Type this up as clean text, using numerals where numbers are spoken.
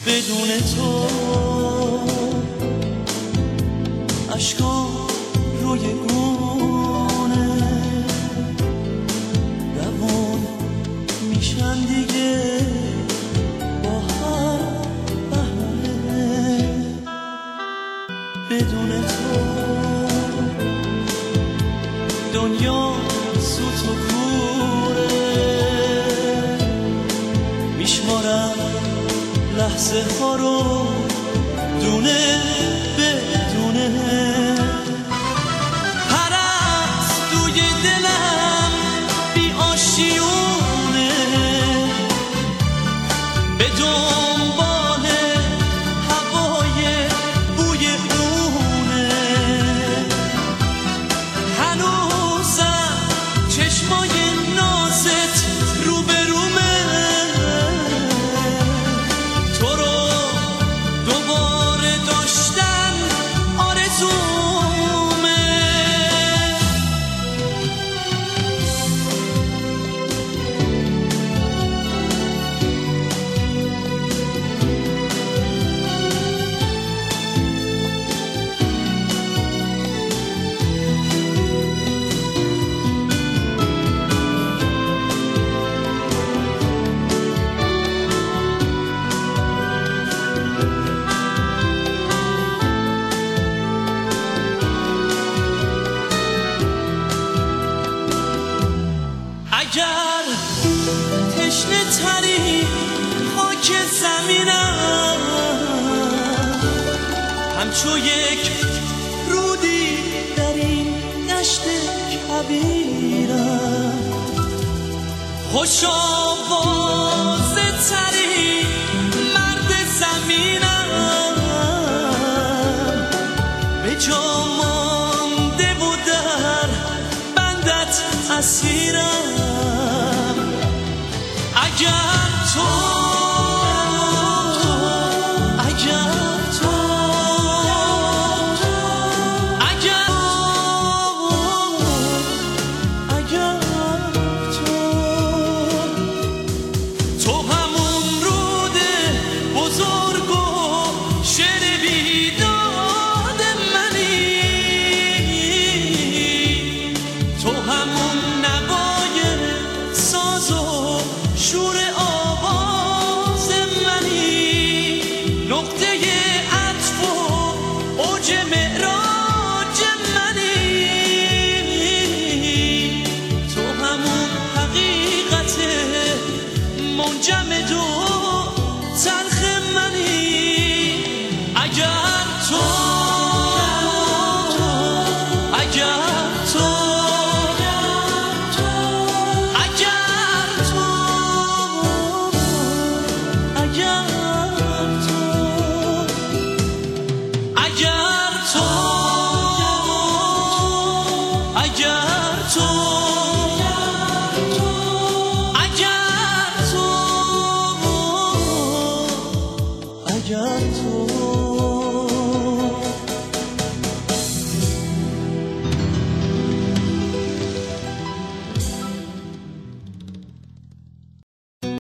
بدون تو اشکام روی گونه روان میشن دیگه با هر بهونه. بدون تو دنیا سوت و کوره، میشمارم لحظه ها رو دونه به دونه. پرستوی دلم بی آشیونه، به دنبال هوای بوی اونه. هنوزم چشمای نازت روبرومه، تو رو دوباره داشتن آرزومه. اگر تشنه تری خاک زمینم، همچو یک رودی در این دشت کبیرم. خوش آوازه تری مرد زمینم، به جا مانده و در بندت اسیرم. اگر تو همون رود بزرگ و شعر بیداد منی، تو همون نوای ساز و شور آواز منی، نقطه عطف و اوج معراج منی، تو همون حقیقت منجمد و